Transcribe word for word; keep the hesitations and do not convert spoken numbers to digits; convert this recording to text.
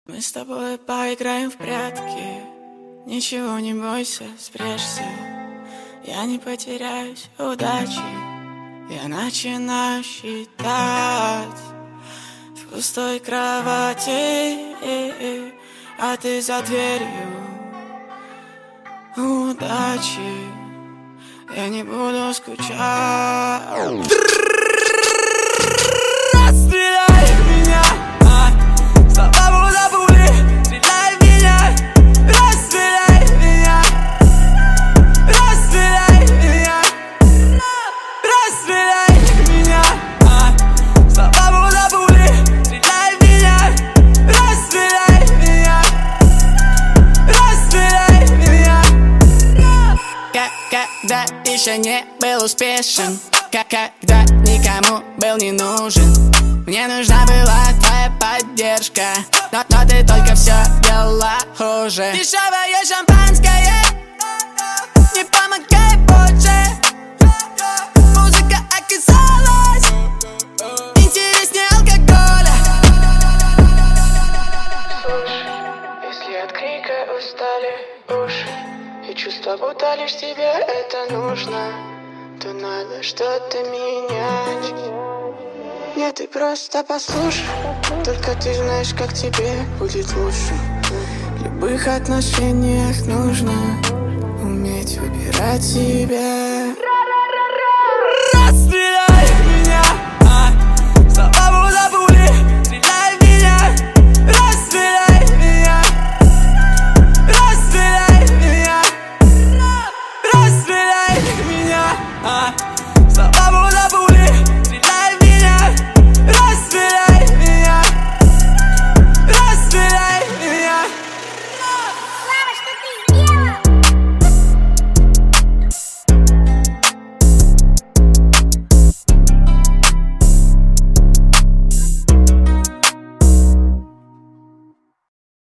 Мы с тобой поиграем в прятки. Ничего не бойся, спрячься. Я не потеряюсь, удачи. Я начинаю считать в пустой кровати, а ты за дверью. Удачи, я не буду скучать. Расстреляй меня, а, слова забыли. Стреляй в меня, расстреляй меня, расстреляй меня, расстреляй меня, а, слова забыли. Стреляй в меня, расстреляй меня, расстреляй меня. Когда еще не был успешен, когда никому был не нужен, мне нужна была твоя поддержка, но, но ты только все делала хуже. Дешевое шампанское не помогай больше. Музыка оказалась интереснее алкоголя. Слушай, если от крика устали уши и чувства, будто лишь тебе это нужно, то надо что-то менять. Нет, ты просто послушай, только ты знаешь, как тебе будет лучше. В любых отношениях нужно уметь выбирать себя.